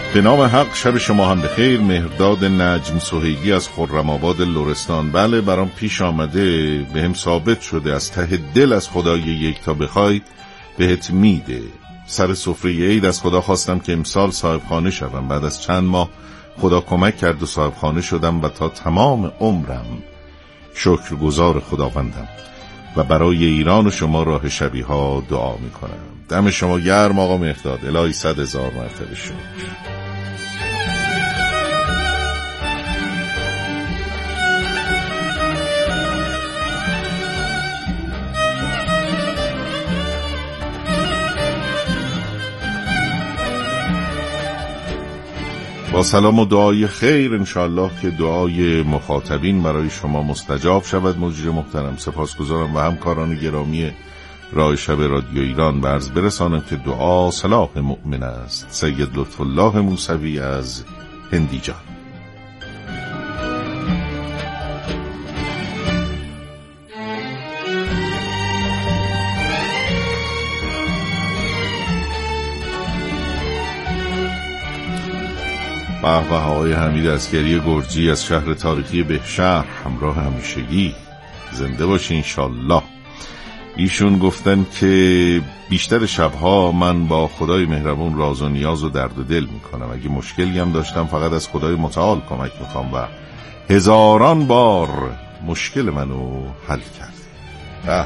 به نام حق شب شما هم بخیر. مهرداد نجم سهیلی از خرم‌آباد لرستان. بله، برام پیش آمده، به هم ثابت شده از ته دل از خدای یک تا بخوای بهت میده. سر سفره عید از خدا خواستم که امسال صاحب خانه شدم. بعد از چند ماه خدا کمک کرد و صاحب خانه شدم و تا تمام عمرم شکرگزار خداوندم و برای ایران و شما راه شبیه ها دعا میکنم. دم شما گرم آقا مهرداد، الهی 100,000 مرتبه شکر. با سلام و دعای خیر انشاءالله که دعای مخاطبین برای شما مستجاب شود. مجری محترم، سپاسگزارم و همکاران گرامی راه شب رادیو ایران. عرض برسانم که دعا سلاح مؤمن است. سید لطف الله موسوی از هندیجان. به آقای حمید عسگری گرجی از شهر تاریخی بهشهر، همراه همیشگی، زنده باشی انشالله. ایشون گفتن که بیشتر شبها من با خدای مهربون راز و نیاز و درد و دل میکنم. اگه مشکلی هم داشتم فقط از خدای متعال کمک میخوام و هزاران بار مشکل منو حل کرده.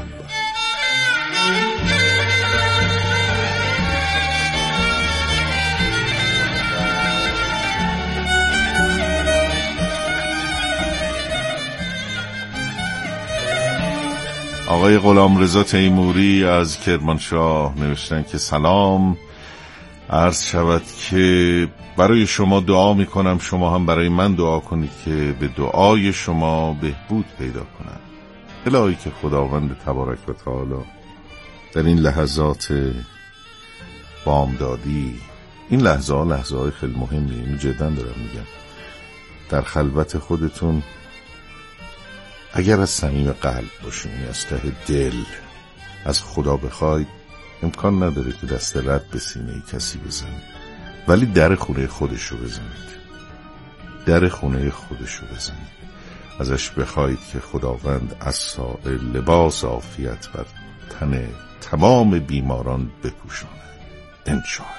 آقای غلامرضا تیموری از کرمانشاه نوشتن که سلام، عرض شود که برای شما دعا میکنم، شما هم برای من دعا کنید که به دعای شما بهبود پیدا کنم. الهی که خداوند تبارک و تعالی در این لحظات بامدادی، این لحظه های خیلی مهمی، اینو جدا دارم میگم، در خلوت خودتون اگر از صمیم قلب باشین، از ته دل از خدا بخواید، امکان نداره که دست رد به سینه کسی بزنید، ولی در خونه خودشو بزنید. در خونه خودشو بزنید، ازش بخواید که خداوند از سائل لباس عافیت بر تن تمام بیماران بپوشاند انشاءالله.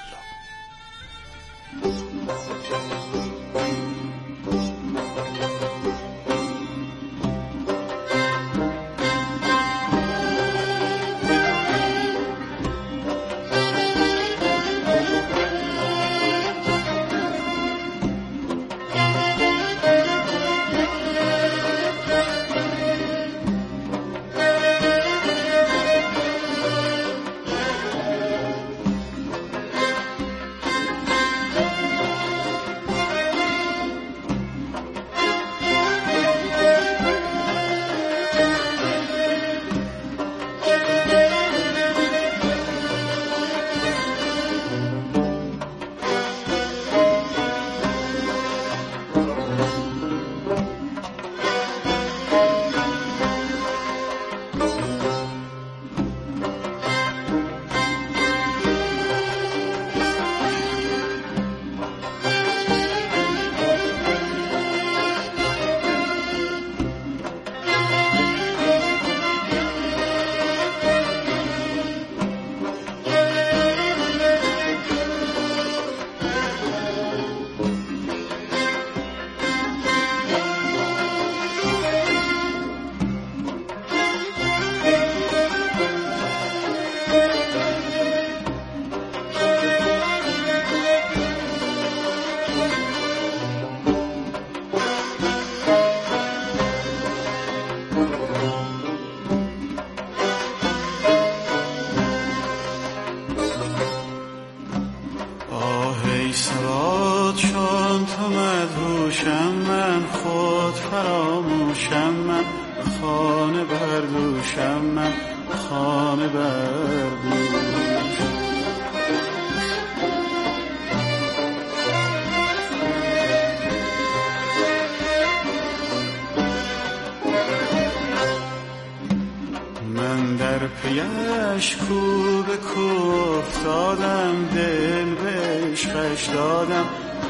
پیش کو به کو افتادم، دل به عشقش دادم،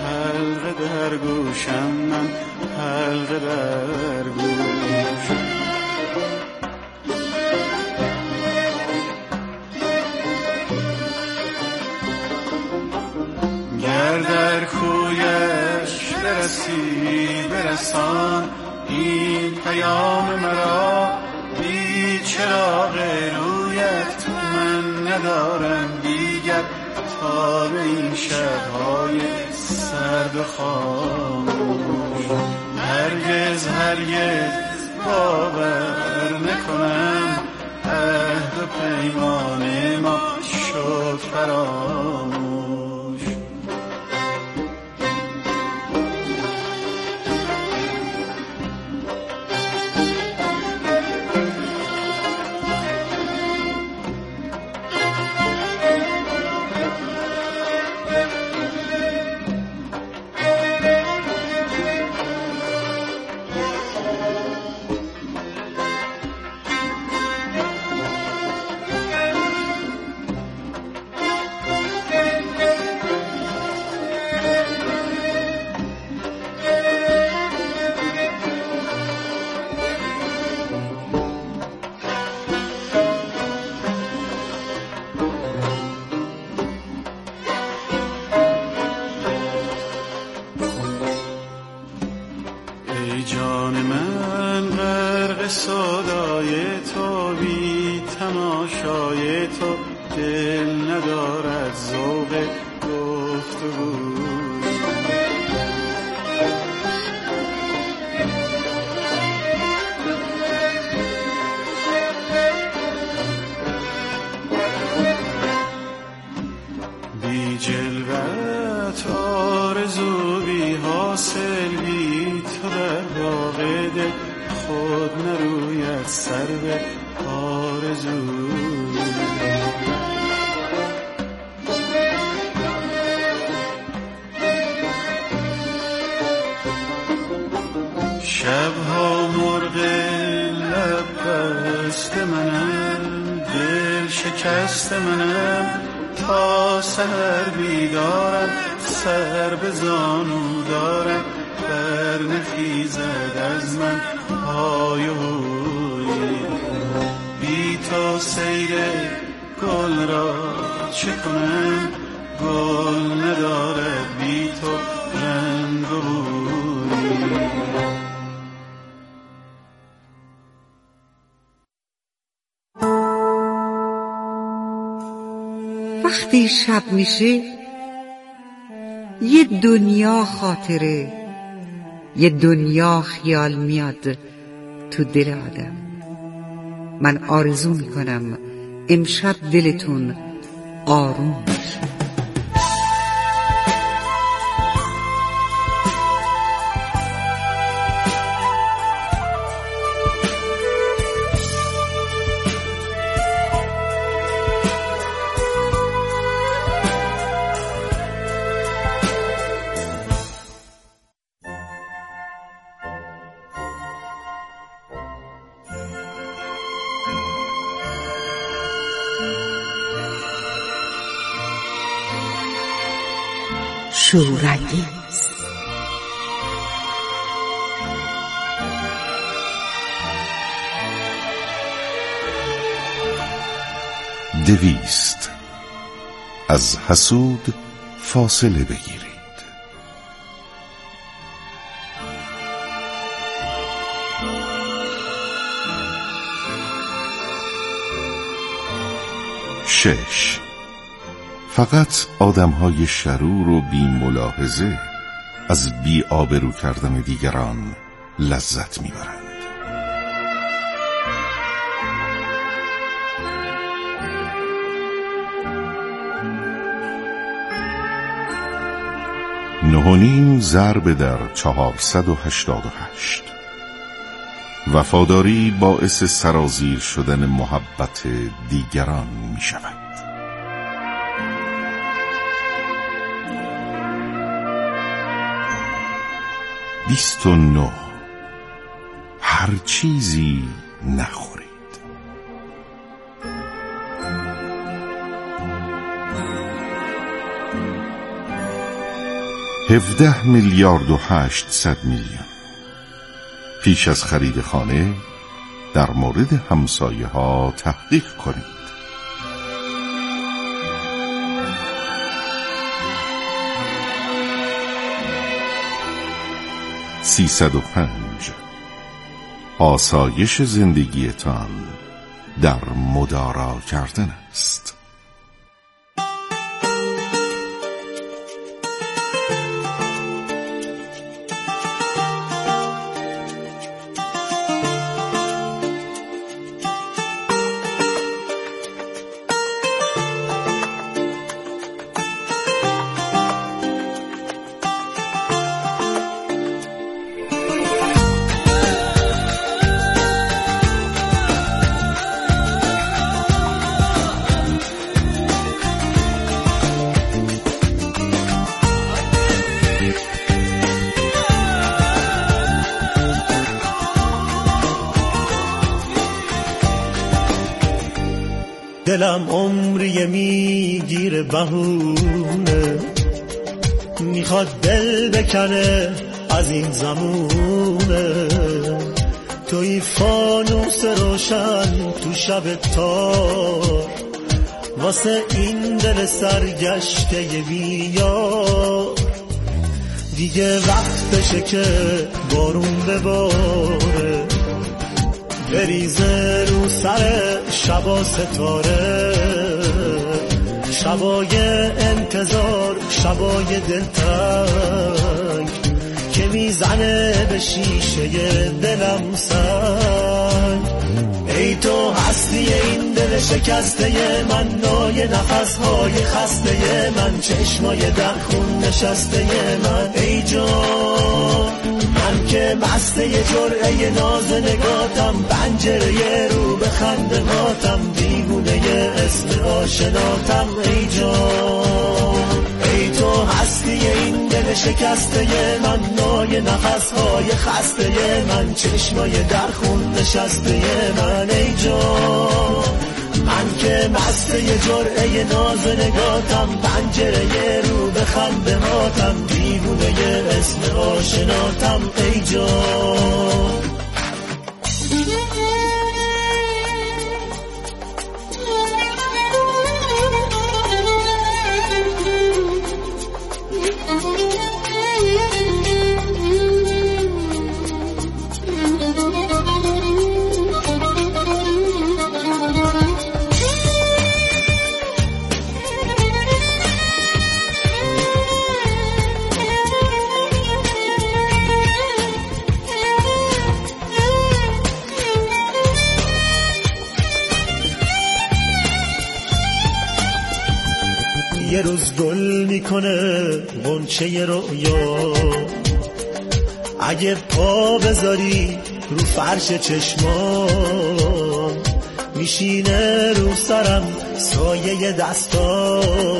حلقه در گوشم، من حلقه در گوشم. گر در کویش برسی برسان این پیام مرا، بی چراغ رویت من ندارم دیگر تا به این شب‌های سرد و خاموش. هرگز هرگز باور نکنم عهد و پیمان ما شد فراموش. ای جان من غرق سودای تو، بی تماشای تو دل ندارد ذوق گفتگو. بی جلوت آرزو بی حاصل، بی تو در باغ دل خود نروید سر به آرزو. شبها مرغ لب بست منم، دل شکست منم، تا سحر بیدارم سر به زانو دارم، بر نخیزد از من های و هوی. بی تو سیر گل را چه کنم، گل ندارد بی تو رنگ و بوی. وقتی شب میشه یه دنیا خاطره، یه دنیا خیال میاد تو دل آدم. من آرزو میکنم امشب دلتون آروم باشه. شورانگیز. دویست. از حسود فاصله بگیرید. شش. فقط آدم‌های شرور و بی ملاحظه از بی آبرو کردن دیگران لذت می‌برند. 9.5 ضرب در 488. وفاداری باعث سرازیر شدن محبت دیگران می شود. 29. هر چیزی نخورید. 30. 17 میلیارد و 800 میلیون. پیش از خرید خانه در مورد همسایه ها تحقیق کنید. 305 آسایش زندگیتان در مدارا کردن است. دلم عمری میگیره بهونه، میخواد دل بکنه از این زمونه. توی فانوس روشن تو شب تار، واسه این دل سرگشته بیار. دیگه وقتشه که بارون بباره، بریزه رو سر شبا ستاره. شبای انتظار، شبای دلتنگ که میزنه به شیشه دلم سنگ. ای تو هستی این دل شکسته من، نای نفسهای خسته من، چشمای در خون نشسته من. ای جان من که مسته جرعه ناز نگاتم، پنجره رو به خندهاتم، دیوونه اسم آشناتم. ای جان ای تو هستی این دل شکسته من، نای نفسهای خسته من، چشمای در خون نشسته من. ای جان من که مسته جرعه ناز نگاتم، پنجره رو به خندهاتم، دیوونه اسم آشناتم. ای جان یه روز گل میکنه غنچه رویا، اگه پا بذاری رو فرش چشمام، میشینه رو سرم سایه دستا،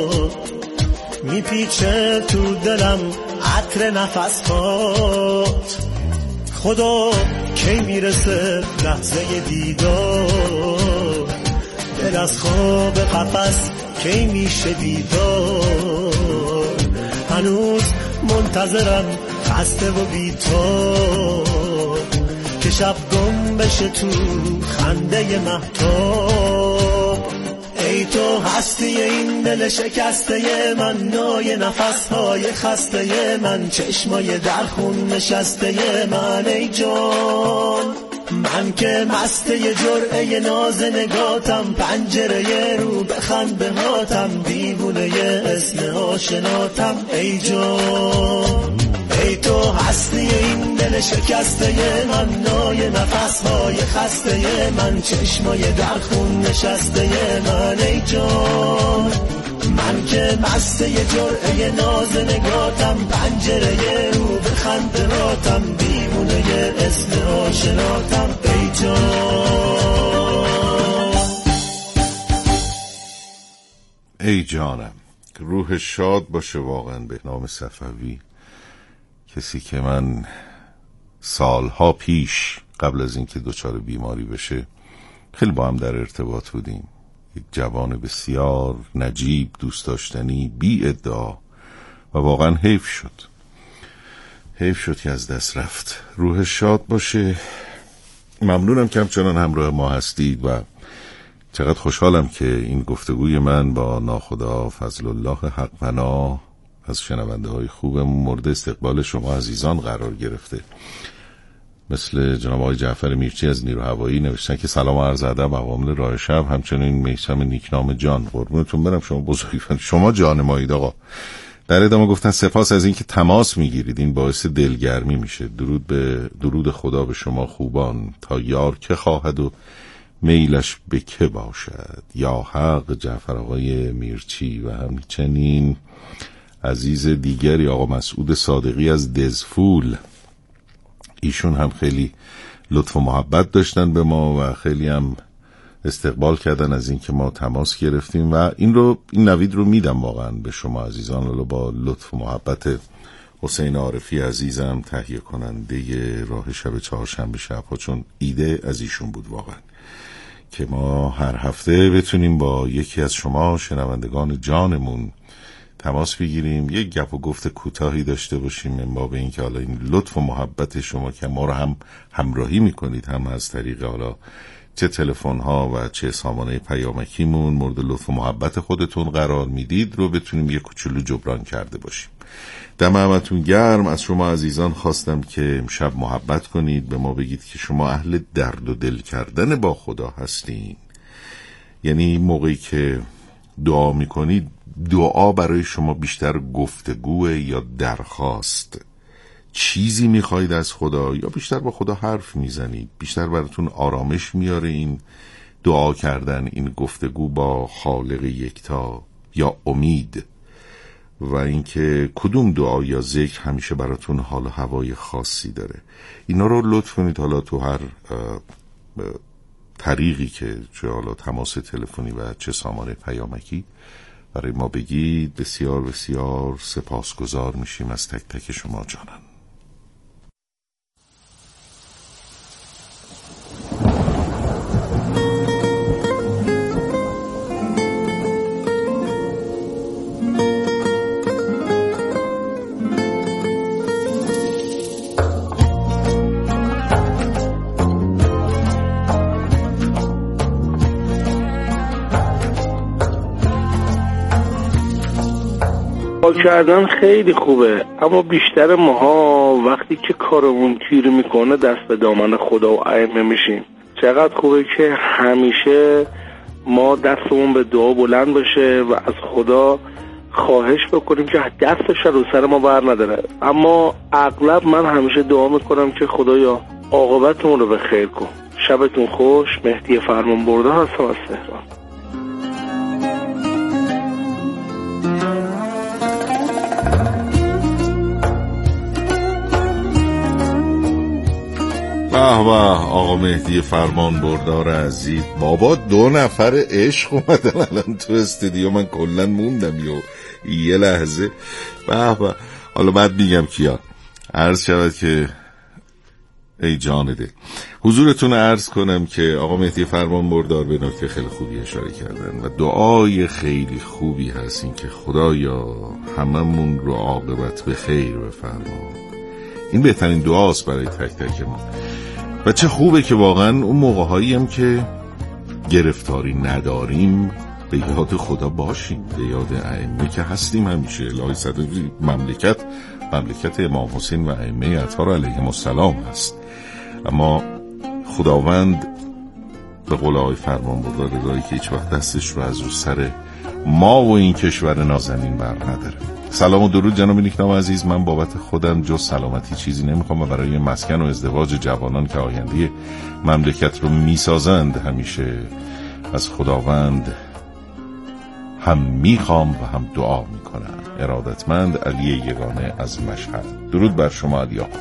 میپیچه تو دلم عطر نفسات. خدا کی میرسه لحظه دیدار، دل از خواب قفس کی میشه بیدار. هنوز منتظرم خسته و بی‌تاب، که شب گم بشه تو خنده مهتاب. ای تو هستی این دل شکسته من، نای نفسهای خسته من، چشمای در خون نشسته من. ای جان من که مسته جرعه ناز نگاتم، پنجره رو به خندهاتم، دیوونه اسم آشناتم. ای جان ای تو هستی این دل شکسته من، نای نفسهای خسته من، چشمای در خون نشسته من. ای جان من که مسته جرعه ناز نگاتم، پنجره رو به خندهاتم، دیوونه اسم آشناتم. ای جان ای جانم، روح شاد باشه واقعا بهنام صفوی، کسی که من سالها پیش قبل از اینکه دچار بیماری بشه خیلی با هم در ارتباط بودیم. یک جوان بسیار نجیب، دوست داشتنی، بی ادعا، و واقعا حیف شد حیف شد که از دست رفت. روح شاد باشه. ممنونم که همچنان همراه ما هستید و چقدر خوشحالم که این گفتگوی من با ناخدا فضل الله حق پناه از شنونده های خوبمون مورد استقبال شما عزیزان قرار گرفته. مثل جناب آقای جعفر میرچی از نیرو هوایی نوشتن که سلام و عرض ادب عوامل راه شب، همچنین میثم نیکنام جان. قربونتون برم، شما بزرگوارید، شما جان مایید آقا. در ادامه گفتن سپاس از اینکه تماس میگیرید، این باعث دلگرمی میشه. درود خدا به شما خوبان. تا یار که خواهد و میلش به که باشد، یا حق. جعفر آقای میرچی و همچنین عزیز دیگری آقا مسعود صادقی از دزفول. ایشون هم خیلی لطف و محبت داشتن به ما و خیلی هم استقبال کردن از این که ما تماس گرفتیم و این نوید رو میدم واقعا به شما عزیزان. با لطف و محبت حسین عارفی عزیزم، تهیه کننده راه شب چهارشنبه شب‌ها، چون ایده از ایشون بود واقعا که ما هر هفته بتونیم با یکی از شما شنوندگان جانمون تماس بگیریم، یک گپ و گفت کوتاهی داشته باشیم، ما به این که حالا این لطف و محبت شما که ما رو هم همراهی میکنید، هم از طریق حالا چه تلفن ها و چه سامانه پیامکیمون مورد لطف و محبت خودتون قرار میدید رو بتونیم یک کوچولو جبران کرده باشیم. دم همتون گرم. از شما عزیزان خواستم که امشب محبت کنید، به ما بگید که شما اهل درد و دل کردن با خدا هستین. یعنی موقعی که دعا میکنید، دعا برای شما بیشتر گفتگوه یا درخواست؟ چیزی میخواید از خدا یا بیشتر با خدا حرف میزنید؟ بیشتر براتون آرامش میاره این دعا کردن، این گفتگو با خالق یکتا، یا امید؟ و اینکه کدوم دعا یا ذکر همیشه براتون حال و هوای خاصی داره؟ اینا رو لطف کنید حالا تو هر طریقی که چه حالا تماس تلفنی و چه سامانه پیامکی برای ما بگید. بسیار بسیار سپاسگزار میشیم از تک تک شما جانان. کردن خیلی خوبه، اما بیشتر ماها وقتی که کارمون گیر میکنه دست به دامن خدا و ائمه میشیم. چقدر خوبه که همیشه ما دستمون به دعا بلند باشه و از خدا خواهش بکنیم که دستش رو سر ما بر نداره. اما اغلب من همیشه دعا میکنم که خدایا عاقبتمون رو به خیر کن. شبتون خوش. مهدی فرمانبردار هستم از تهران. آقا مهدی فرمانبردار عزیز. بابا 2 نفر عشق اومدن الان تو استودیو، من کلن موندم یه لحظه. حالا بعد میگم کیا. عرض شود که ای جانده حضورتون عرض کنم که آقا مهدی فرمانبردار به نکته خیلی خوبی اشاره کردن و دعای خیلی خوبی هست این که خدایا هممون رو عاقبت به خیر بفرما. این بهترین دعاست برای تک تک ما. و چه خوبه که واقعا اون موقع‌هایی هم که گرفتاری نداریم به یاد خدا باشیم، به یاد ائمه که هستیم همیشه. الهی صدقی مملکت امام حسین و ائمه اطهار علیهم السلام هست، اما خداوند به قول آقای فرمانبردار الهی که هیچ وقت دستش رو از رو سر ما و این کشور نازنین بر نداره. سلام و درود جناب نیکنام عزیز. من بابت خودم جز سلامتی چیزی نمیخوام و برای مسکن و ازدواج جوانان که آینده مملکت رو میسازند همیشه از خداوند هم میخوام و هم دعا میکنم. ارادتمند علی یگانه از مشهد. درود بر شما علی آقا.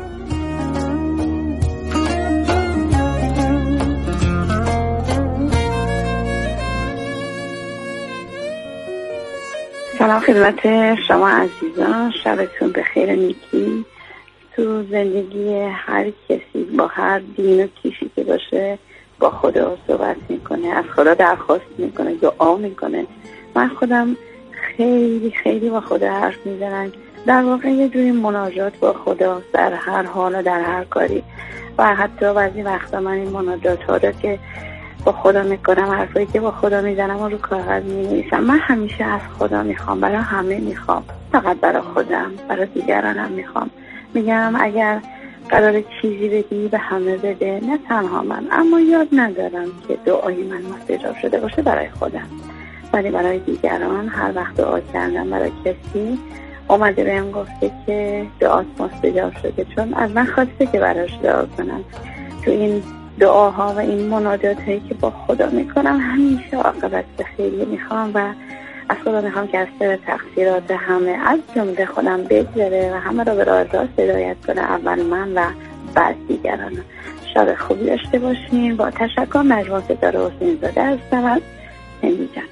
سلام خدمت شما عزیزان. شبتون به خیر نیکی. تو زندگی هر کسی با هر دین و کیشی که باشه با خدا صحبت میکنه، از خدا درخواست میکنه، دعا میکنه. من خودم خیلی خیلی با خدا حرف میزنم. در واقع یه جوری مناجات با خدا در هر حال و در هر کاری. و حتی بعضی وقتا من این مناجات ها رو که با خدا میکنم، حرفایی که با خدا میزنم و رو کاغذ مینویسم، من همیشه از خدا میخوام، برای همه میخوام، فقط برای خودم، برای دیگران هم میخوام. میگم اگر قرار چیزی بدی به همه بده، نه تنها من، اما یاد ندارم که دعای من مستجاب شده باشه برای خودم، ولی برای دیگران. هر وقت دعا کردم برای کسی اومده بهم گفته که دعات مستجاب شده، چون از من خواسته که براش دعا کنم. تو این دعاها و این مناجات هایی که با خدا میکنم همیشه عاقبت به خیری میخوام و از خدا میخوام که از سر تقصیرات همه از جمله خودم بگذره و همه رو به راه راست هدایت کنه، اول من و بعد دیگران. شب خوبی داشته باشین. با تشکر. مجموعه ستاره حسین زاده هستم از هندی جان.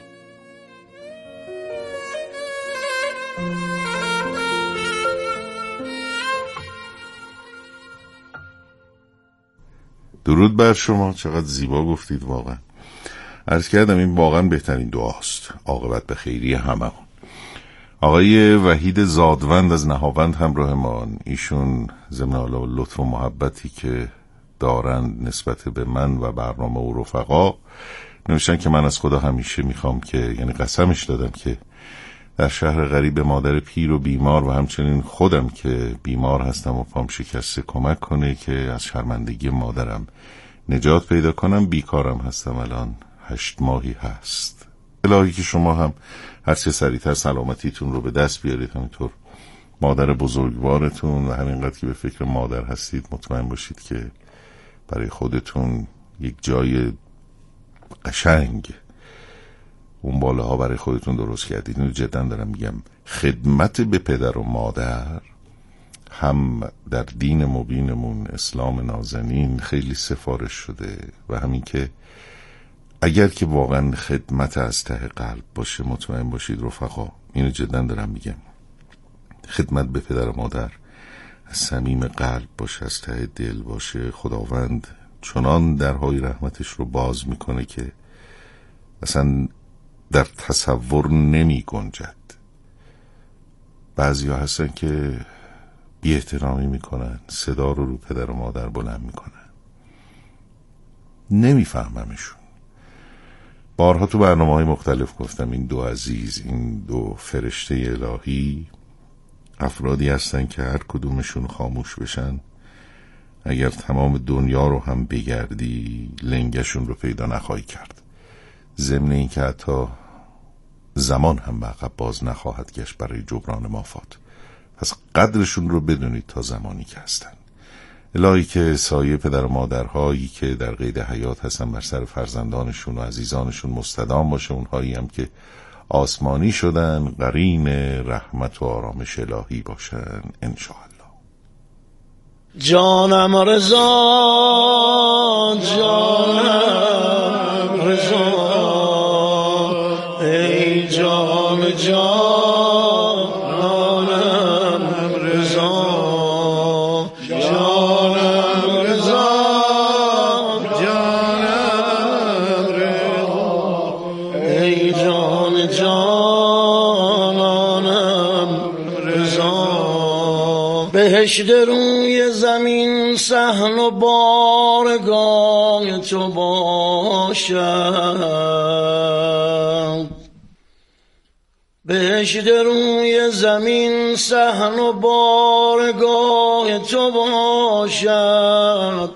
درود بر شما. چقدر زیبا گفتید. واقعا عرض کردم این واقعا بهترین دعاست، عاقبت به خیری هممون. آقای وحید زادوند از نهاوند همراه ما، ایشون ضمن حالا و لطف و محبتی که دارن نسبت به من و برنامه و رفقا نوشتن که من از خدا همیشه میخوام که، یعنی قسمش دادم که در شهر غریب مادر پیر و بیمار و همچنین خودم که بیمار هستم و پام شکسته کمک کنه که از شرمندگی مادرم نجات پیدا کنم. بیکارم هستم، الان 8 ماهی هست. الهی که شما هم هر چه سریعتر سلامتیتون رو به دست بیارید، همینطور مادر بزرگوارتون، و همینقدر که به فکر مادر هستید مطمئن باشید که برای خودتون یک جای قشنگ اون بالاها برای خودتون درست کردید. اینو جدا دارم میگم. خدمت به پدر و مادر هم در دین مبینمون اسلام نازنین خیلی سفارش شده و همین که اگر که واقعا خدمت از ته قلب باشه، مطمئن باشید رفقا، اینو جدا دارم میگم، خدمت به پدر و مادر از صمیم قلب باشه، از ته دل باشه، خداوند چنان درهای رحمتش رو باز میکنه که اصلا در تصور نمی گنجد. بعضی ها هستن که بی احترامی میکنن، صدا رو پدر و مادر بلند میکنن، نمیفهممشون. بارها تو برنامه‌های مختلف گفتم این دو عزیز، این دو فرشته الهی افرادی هستن که هر کدومشون خاموش بشن، اگر تمام دنیا رو هم بگردی لنگشون رو پیدا نخواهی کرد. ضمن این که حتی زمان هم به عقب باز نخواهد گشت برای جبران مافات. پس قدرشون رو بدونید تا زمانی که هستن. الهی که سایه پدر و مادرهایی که در قید حیات هستن بر سر فرزندانشون و عزیزانشون مستدام باشه، اونهایی هم که آسمانی شدن قرین رحمت و آرامش الهی باشن انشاءالله. جانم رضا، جانم رضا، ای جان جانم رضا، جانم رضا، جانم رضا، ای جان جانم رضا. بهشت روی زمین صحن و بارگاه تو باشد، بهشت روی زمین صحن و بارگاه تو باشد،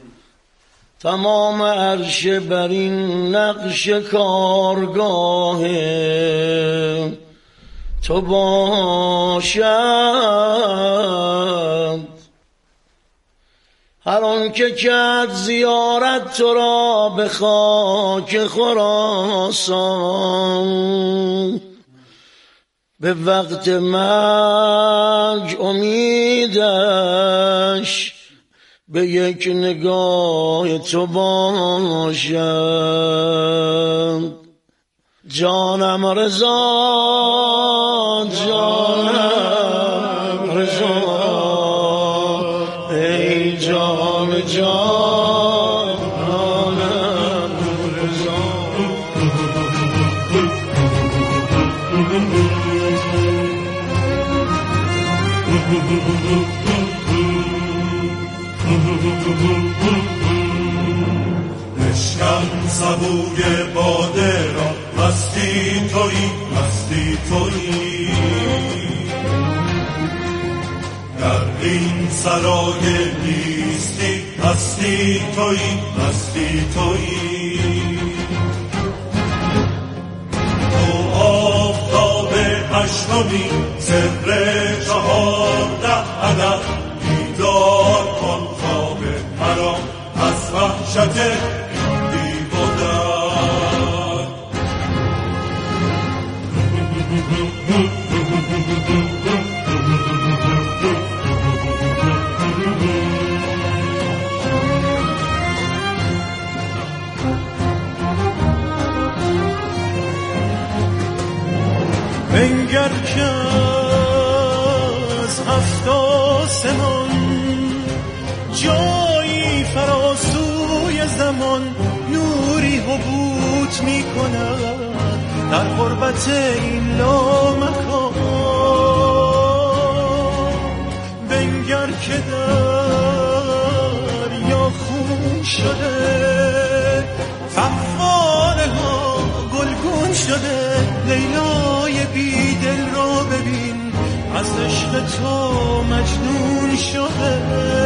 تمام عرش بر این نقش کارگاه تو باشد. هر آن که کرد زیارت تو را به خاک خراسان، به وقت مرگ امیدش به یک نگاه تو باشد. جانم رضا، جانم رضا، ای جان جانم رضا. بشکن سبوی باده را، مستی تویی، مستی تویی. در این سرای نیستی، مستی تویی، مستی تویی. تو آفتاب هشتمی، سر 14 عدد، بیدار کن خواب مرا از وحشت این بی‌بودن. بنگر که از 7 آسمان جایی فراسوی زمان نوری حبوط می کند در غربت این لامکان. بنگر که دریا خون شده، فواره ها گلگون شده. لیلای بیدل را ببین، از عشق تو مجنون شده.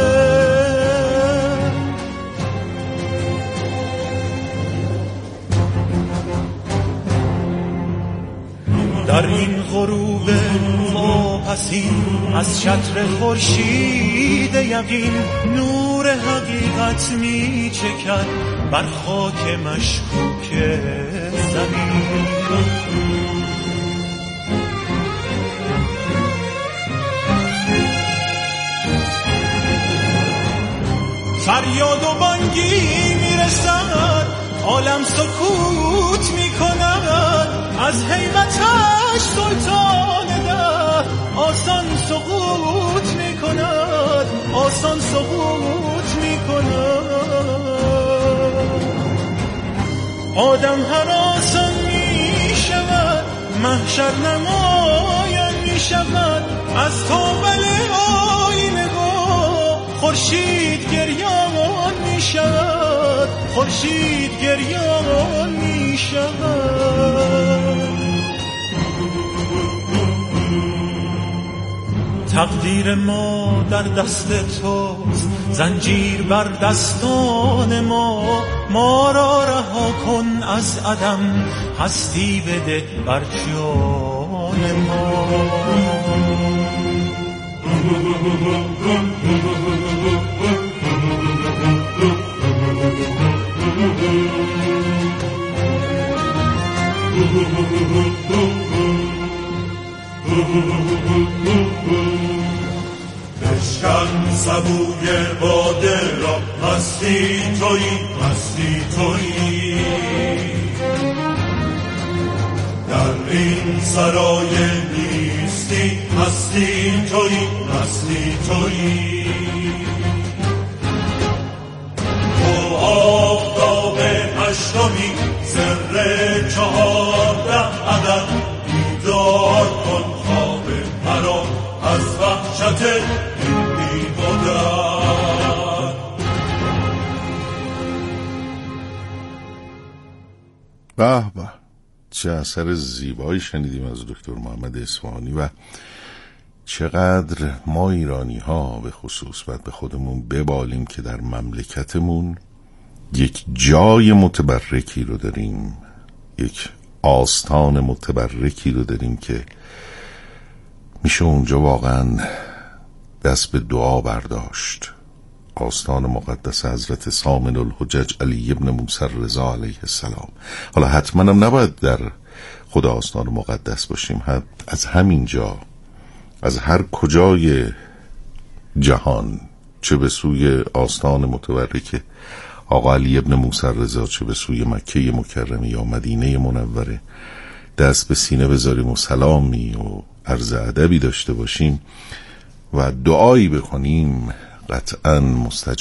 در این غروب واپسین از چتر خورشید یقین نور حقیقت می چکد بر خاک مشکوک زمین. فریاد و بانگی میرسد، عالم سکوت میکند. از حیرتش سلطان ده آسان سقوط میکند، آسان سقوط میکند. آدم هراسان میشود، محشر نمایان میشود. از تابل آینه خورشید گریان می شود، خورشید گریان می شود. تقدیر ما در دست توست، زنجیر بر دستان ما را رها کن از عدم، هستی بده بر جان ما. بشکن سبوی باده را، مستی تویی، مستی تویی. در این سرای نیستی، مستی تویی، مستی تویی. تو آفتاب هشتمی، سر 14 عدد، بیدار کن خواب مرا از وحشت این بی‌بودن. به به، چه اثر زیبایی شنیدیم از دکتر محمد اصفهانی. و چقدر ما ایرانی ها به خصوص باید به خودمون ببالیم که در مملکتمون یک جای متبرکی رو داریم، یک آستان متبرکی رو داریم که میشه اونجا واقعا دست به دعا برداشت. آستان مقدس حضرت سامن الحجج علی ابن موسی رضا علیه السلام. حالا حتما هم نباید در خود آستان مقدس باشیم، از همین جا، از هر کجای جهان، چه به سوی آستان متبرک آقا علی ابن موسی رضا، چه به سوی مکه مکرمه یا مدینه منوره، دست به سینه بذاریم و سلامی و عرض ادبی داشته باشیم و دعایی بکنیم، قطعا مستجاب